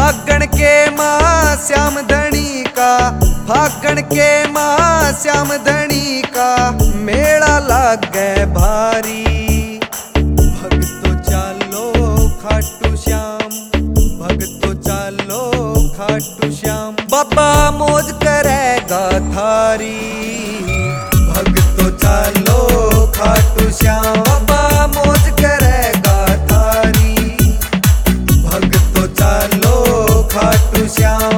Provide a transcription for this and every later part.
फागण के माँ श्याम धनी का, फागण के माँ श्याम धनी का मेला लागे भारी। भगतो चालो खाटू श्याम, भगतो चालो खाटू श्याम, बाबा मौज करेगा थारी। भगतो चालो खाटू श्याम, बाबा मौज करेगा थारी। भगतो चालो खाटू श्याम।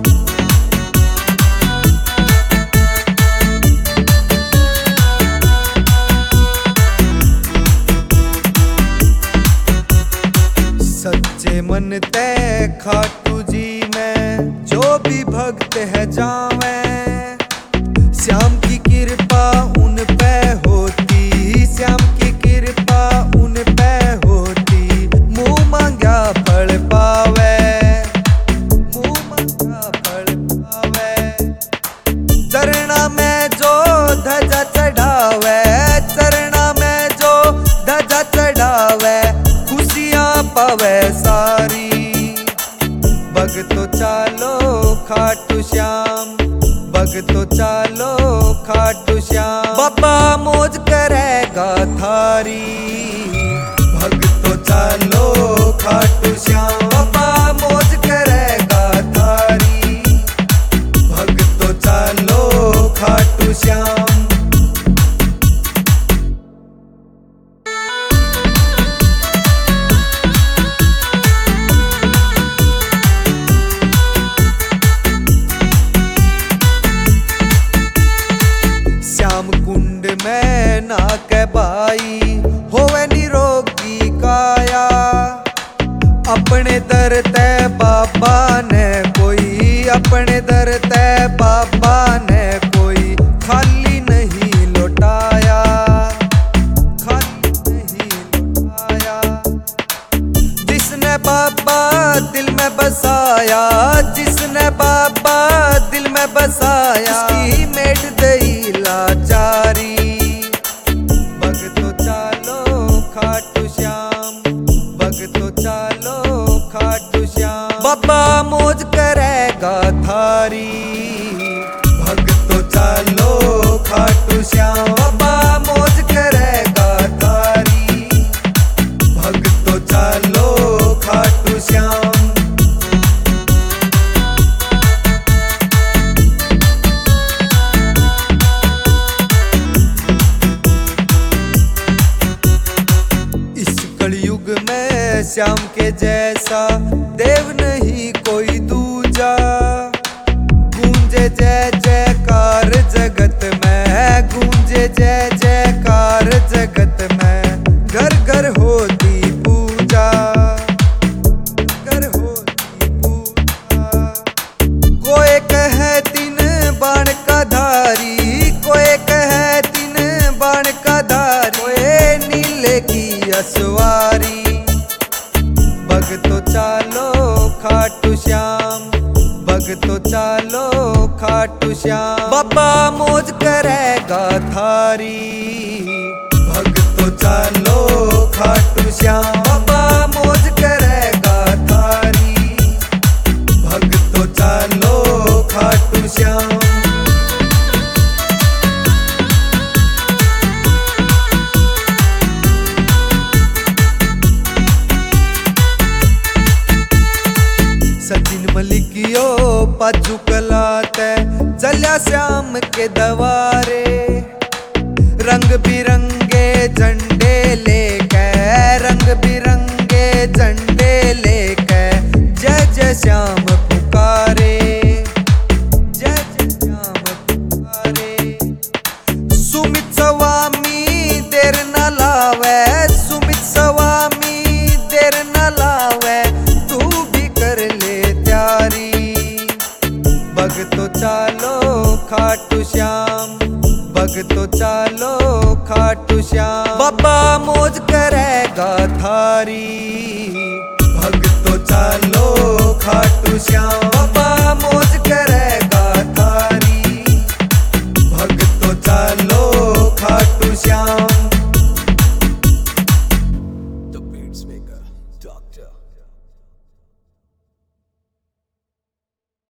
सच्चे मन ते खाटू जी में जो भी भक्त है जावे, श्याम की कृपा उन पे होती, श्याम की कृपा उन पे होती। मुंह मांगा फल पावे, मुंह मांगा फल पावे। चरणा में जो ध्वजा चढ़ावे, चरणा में जो ध्वजा चढ़ावे, खुशियां पावे सारी। भगतो चालो खाटू श्याम, भगतो चालो खाटू श्याम, बाबा मौज करेगा थारी। भगतो चालो खाटू श्याम, बाबा मौज करेगा थारी। भगतो चालो खाटू श्याम। श्याम कुंड में नाक बाई होवे निरोगी काया। अपने दर ते बाबा ने कोई, अपने दर ते बाबा ने कोई खाली नहीं लौटाया, खाली नहीं लौटाया। जिसने बाबा दिल में बसाया, जिसने बाबा दिल में बसाया, उसकी मेट दई लाचारी। भगतो चालो खाटू श्याम, भगतो चालो खाटू श्याम, बाबा मौज करेगा थारी। भगतो चालो खाटू श्याम, बाबा मौज करेगा थारी। भगतो चालो खाटू श्याम। कलयुग में श्याम के जैसा देव नहीं कोई दूजा। गूंजे जय जयकार जगत में, गूंजे जय जयकार जगत में। घर घर होती पूजा, घर होती पूजा। कोई कहे तीन बाण का धारी, कोई कहे तीन बाण का धारी, कोई नीले की असवारी। भगतो चालो खाटू श्याम, भगतो चालो खाटू श्याम, बाबा मौज करेगा थारी। भगतो चालो खाटू श्याम, बाबा मौज करेगा थारी। भगतो चालो खाटू श्याम। सचिन मलिकियो पाजू कलाते चल्या श्याम के दवारे। रंग बिरंगे झंडे लेके, रंग बिरंगे झंडे लेके, जय जय श्याम पुकारे, जय जय श्याम पुकारे। सुमित स्वामी देर न लावे, सुमित स्वामी देर न लावे, तू भी कर ले त्यारी। भगतो चालो खाटू श्याम, भगतो चालो खाटू श्याम, बाबा मौज करेगा थारी। भगतो चालो खाटू श्याम, बाबा